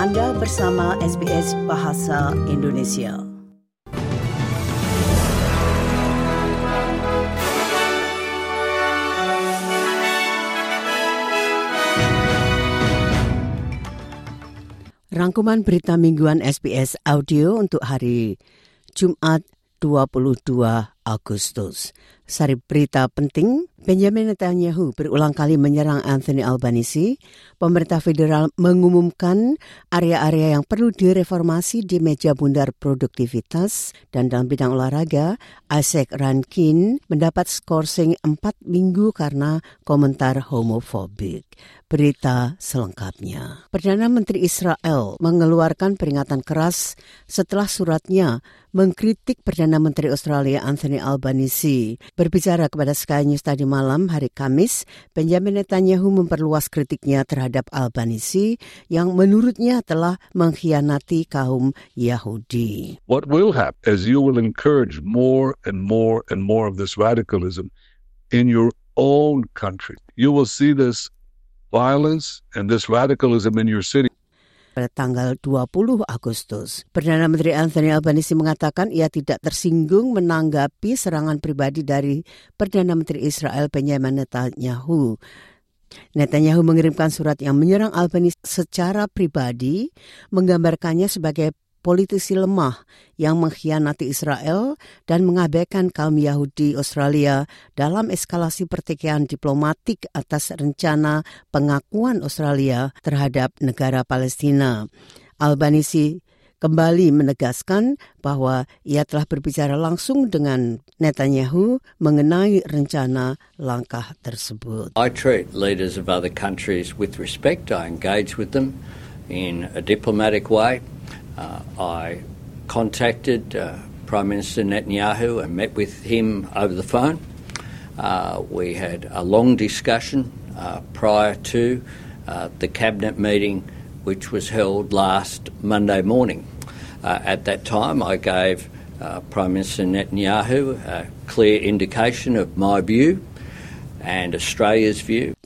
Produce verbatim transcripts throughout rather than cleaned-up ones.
Anda bersama S B S Bahasa Indonesia. Rangkuman berita mingguan S B S Audio untuk hari Jumat dua puluh dua Agustus. Sari berita penting, Benjamin Netanyahu berulang kali menyerang Anthony Albanese. Pemerintah federal mengumumkan area-area yang perlu direformasi di meja bundar produktivitas. Dan dalam bidang olahraga, Isaac Rankin mendapat skorsing empat minggu karena komentar homofobik. Berita selengkapnya. Perdana Menteri Israel mengeluarkan peringatan keras setelah suratnya mengkritik Perdana Menteri Australia Anthony Albanese. Berbicara kepada Sky News tadi malam hari Kamis, Benjamin Netanyahu memperluas kritiknya terhadap Albanese yang menurutnya telah mengkhianati kaum Yahudi. What will happen is you will encourage more and more and more of this radicalism in your own country. You will see this violence and this radicalism in your city. Pada tanggal dua puluh Agustus, Perdana Menteri Anthony Albanese mengatakan ia tidak tersinggung menanggapi serangan pribadi dari Perdana Menteri Israel Benjamin Netanyahu. Netanyahu mengirimkan surat yang menyerang Albanese secara pribadi, menggambarkannya sebagai politisi lemah yang mengkhianati Israel dan mengabaikan kaum Yahudi Australia dalam eskalasi pertikaian diplomatik atas rencana pengakuan Australia terhadap negara Palestina. Albanese kembali menegaskan bahwa ia telah berbicara langsung dengan Netanyahu mengenai rencana langkah tersebut. I treat leaders of other countries with respect. I engage with them in a diplomatic way. Uh, I contacted uh, Prime Minister Netanyahu and met with him over the phone. Uh, we had a long discussion uh, prior to uh, the cabinet meeting which was held last Monday morning. Uh, at that time I gave uh, Prime Minister Netanyahu a clear indication of my view and Australia's view.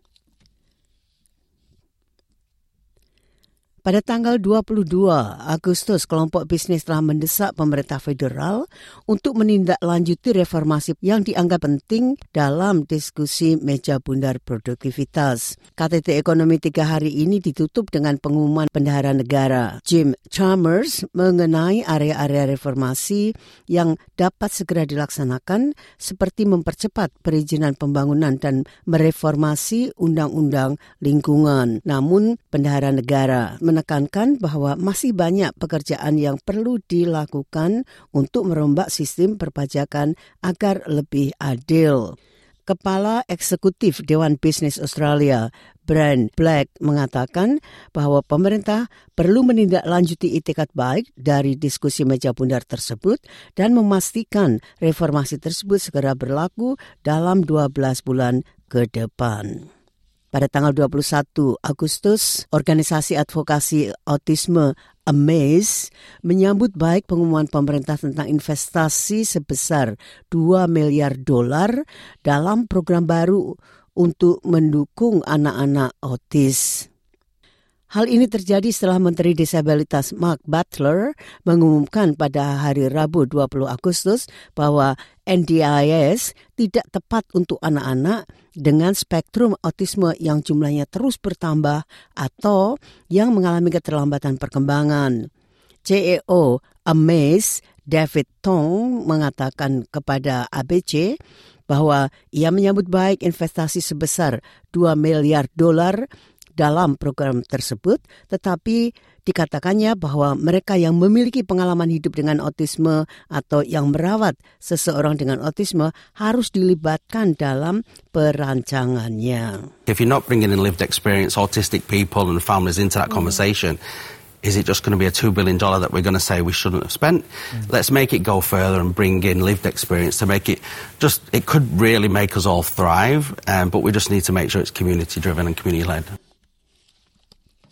Pada tanggal dua puluh dua Agustus, kelompok bisnis telah mendesak pemerintah federal untuk menindaklanjuti reformasi yang dianggap penting dalam diskusi meja bundar produktivitas. K T T Ekonomi tiga hari ini ditutup dengan pengumuman bendahara negara Jim Chalmers mengenai area-area reformasi yang dapat segera dilaksanakan seperti mempercepat perizinan pembangunan dan mereformasi undang-undang lingkungan. Namun, bendahara negara menekankan bahwa masih banyak pekerjaan yang perlu dilakukan untuk merombak sistem perpajakan agar lebih adil. Kepala Eksekutif Dewan Bisnis Australia, Brand Black, mengatakan bahwa pemerintah perlu menindaklanjuti itikat baik dari diskusi meja bundar tersebut dan memastikan reformasi tersebut segera berlaku dalam dua belas bulan ke depan. Pada tanggal dua puluh satu Agustus, organisasi advokasi autisme Amaze menyambut baik pengumuman pemerintah tentang investasi sebesar dua miliar dolar dalam program baru untuk mendukung anak-anak autis. Hal ini terjadi setelah Menteri Disabilitas Mark Butler mengumumkan pada hari Rabu dua puluh Agustus bahwa N D I S tidak tepat untuk anak-anak dengan spektrum autisme yang jumlahnya terus bertambah atau yang mengalami keterlambatan perkembangan. C E O Amaze David Tong mengatakan kepada A B C bahwa ia menyambut baik investasi sebesar dua miliar dolar dalam program tersebut, tetapi dikatakannya bahwa mereka yang memiliki pengalaman hidup dengan autisme atau yang merawat seseorang dengan autisme harus dilibatkan dalam perancangannya. If you're not bringing in lived experience autistic people and families into that conversation, is it just going to be a two billion dollars that we're going to say we shouldn't have spent? Mm. Let's make it go further and bring in lived experience to make it just, it could really make us all thrive, um, but we just need to make sure it's community driven and community led.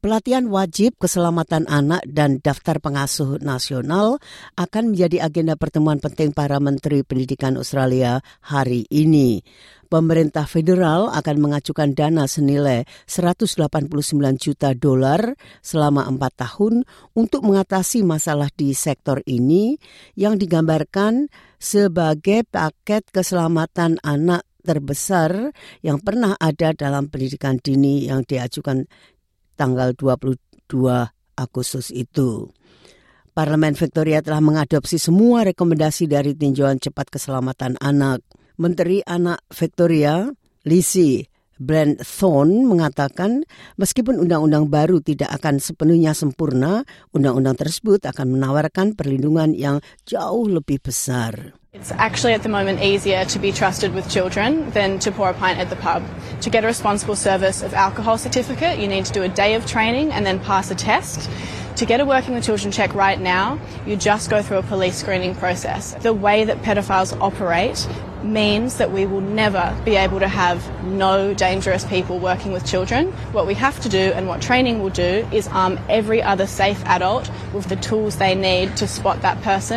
Pelatihan wajib keselamatan anak dan daftar pengasuh nasional akan menjadi agenda pertemuan penting para Menteri Pendidikan Australia hari ini. Pemerintah federal akan mengajukan dana senilai seratus delapan puluh sembilan juta dolar selama empat tahun untuk mengatasi masalah di sektor ini yang digambarkan sebagai paket keselamatan anak terbesar yang pernah ada dalam pendidikan dini yang diajukan tanggal dua puluh dua Agustus itu. Parlemen Victoria telah mengadopsi semua rekomendasi dari tinjauan cepat keselamatan anak. Menteri Anak Victoria, Lizzie Brandthorne, mengatakan meskipun undang-undang baru tidak akan sepenuhnya sempurna, undang-undang tersebut akan menawarkan perlindungan yang jauh lebih besar. It's actually at the moment easier to be trusted with children than to pour a pint at the pub. To get a responsible service of alcohol certificate, you need to do a day of training and then pass a test. To get a working with children check right now, you just go through a police screening process. The way that pedophiles operate means that we will never be able to have no dangerous people working with children. What we have to do and what training will do is arm every other safe adult with the tools they need to spot that person.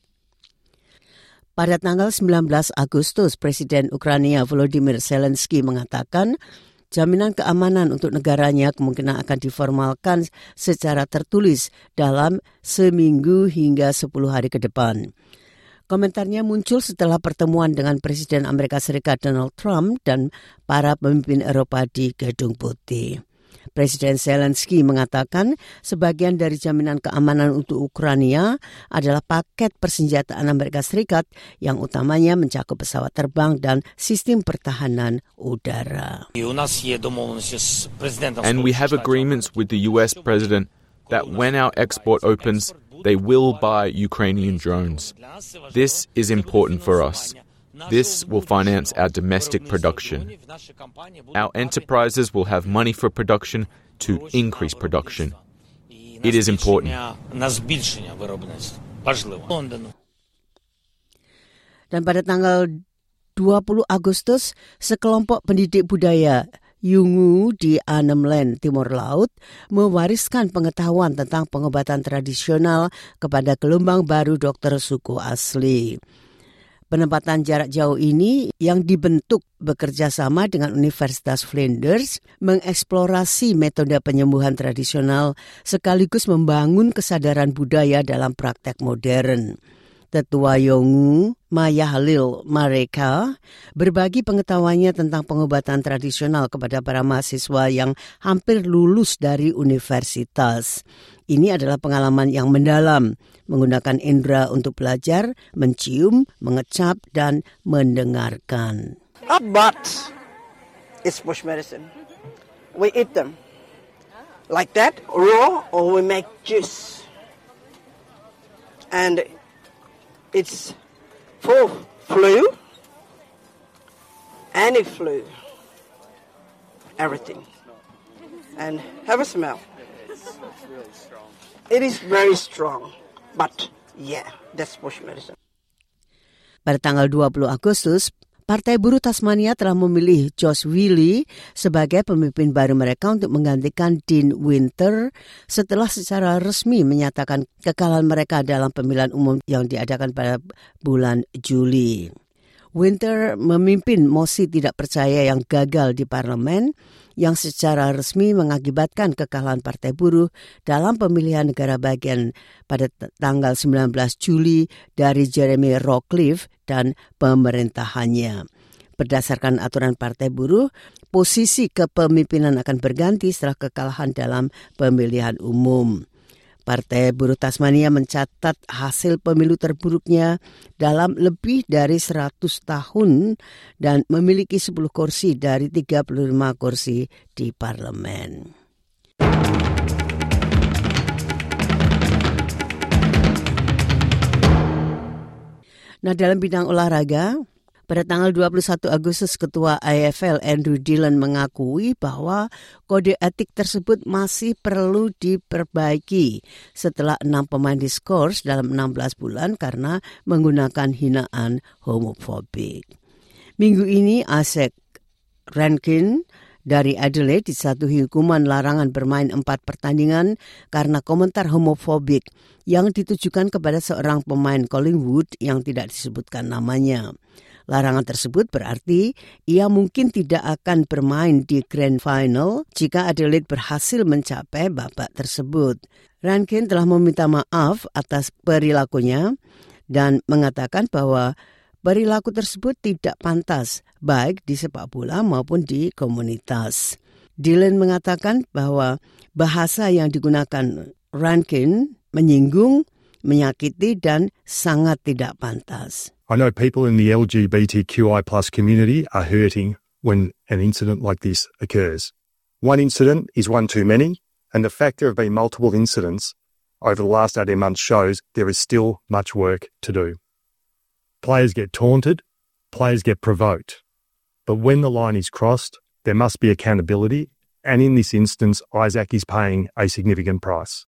Pada tanggal sembilan belas Agustus, Presiden Ukraina Volodymyr Zelensky mengatakan jaminan keamanan untuk negaranya kemungkinan akan diformalkan secara tertulis dalam seminggu hingga sepuluh hari ke depan. Komentarnya muncul setelah pertemuan dengan Presiden Amerika Serikat Donald Trump dan para pemimpin Eropa di Gedung Putih. Presiden Zelensky mengatakan sebagian dari jaminan keamanan untuk Ukraina adalah paket persenjataan Amerika Serikat yang utamanya mencakup pesawat terbang dan sistem pertahanan udara. And we have agreements with the U S President that when our export opens, they will buy Ukrainian drones. This is important for us. This will finance our domestic production. Our enterprises will have money for production to increase production. It is important. Dan pada tanggal dua puluh Agustus, sekelompok pendidik budaya Yungu di Arnhem Land, Timur Laut, mewariskan pengetahuan tentang pengobatan tradisional kepada gelombang baru dokter suku asli. Penempatan jarak jauh ini yang dibentuk bekerja sama dengan Universitas Flinders mengeksplorasi metode penyembuhan tradisional sekaligus membangun kesadaran budaya dalam praktek modern. Tetua Yungu, Maya Halil Mareka, berbagi pengetahuannya tentang pengobatan tradisional kepada para mahasiswa yang hampir lulus dari universitas. Ini adalah pengalaman yang mendalam, menggunakan indera untuk belajar, mencium, mengecap, dan mendengarkan. But it's bush medicine. We eat them like that, raw, or we make juice. And it's for flu, any flu, everything. And have a smell. It is very strong, but yeah, that's bush medicine. Pada tanggal dua puluh Agustus, Partai Buruh Tasmania telah memilih Josh Wheely sebagai pemimpin baru mereka untuk menggantikan Dean Winter setelah secara resmi menyatakan kekalahan mereka dalam pemilihan umum yang diadakan pada bulan Juli. Winter memimpin mosi tidak percaya yang gagal di parlemen yang secara resmi mengakibatkan kekalahan Partai Buruh dalam pemilihan negara bagian pada tanggal sembilan belas Juli dari Jeremy Rockcliffe dan pemerintahannya. Berdasarkan aturan Partai Buruh, posisi kepemimpinan akan berganti setelah kekalahan dalam pemilihan umum. Partai Buruh Tasmania mencatat hasil pemilu terburuknya dalam lebih dari seratus tahun dan memiliki sepuluh kursi dari tiga puluh lima kursi di parlemen. Nah, dalam bidang olahraga, pada tanggal dua puluh satu Agustus, Ketua A F L Andrew Dillon mengakui bahwa kode etik tersebut masih perlu diperbaiki setelah enam pemain diskors dalam enam belas bulan karena menggunakan hinaan homofobik. Minggu ini Isaac Rankin dari Adelaide dijatuhi hukuman larangan bermain empat pertandingan karena komentar homofobik yang ditujukan kepada seorang pemain Collingwood yang tidak disebutkan namanya. Larangan tersebut berarti ia mungkin tidak akan bermain di Grand Final jika Adelaide berhasil mencapai babak tersebut. Rankin telah meminta maaf atas perilakunya dan mengatakan bahwa perilaku tersebut tidak pantas, baik di sepak bola maupun di komunitas. Dylan mengatakan bahwa bahasa yang digunakan Rankin menyinggung, menyakiti, dan sangat tidak pantas. I know people in the L G B T Q I plus community are hurting when an incident like this occurs. One incident is one too many, and the fact there have been multiple incidents over the last eighteen months shows there is still much work to do. Players get taunted, players get provoked. But when the line is crossed, there must be accountability, and in this instance, Isaac is paying a significant price.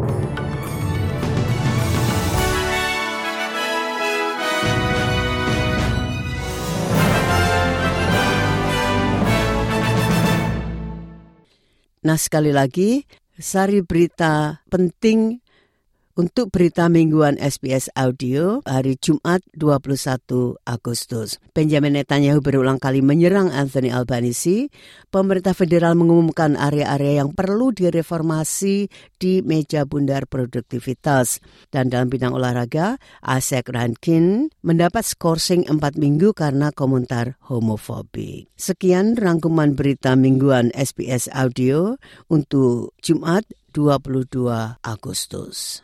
Nah, sekali lagi, sari berita penting untuk berita mingguan S B S Audio hari Jumat dua puluh satu Agustus. Benjamin Netanyahu berulang kali menyerang Anthony Albanese. Pemerintah federal mengumumkan area-area yang perlu direformasi di meja bundar produktivitas. Dan dalam bidang olahraga, Isaac Rankin mendapat skorsing empat minggu karena komentar homofobik. Sekian rangkuman berita mingguan S B S Audio untuk Jumat dua puluh dua Agustus.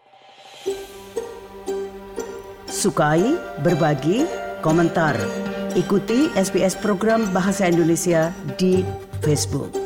Sukai, berbagi, komentar. Ikuti S B S program Bahasa Indonesia di Facebook.